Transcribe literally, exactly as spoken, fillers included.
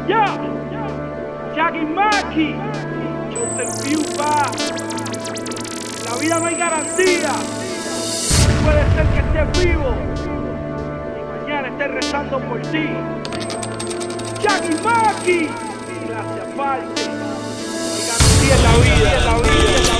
Ya, Jackie Maki, Joseph View va. La vida no hay garantía. Puede ser que estés vivo y mañana estés rezando por ti. Jackie Maki, gracias, Pai. No hay garantía en la vida, en la vida.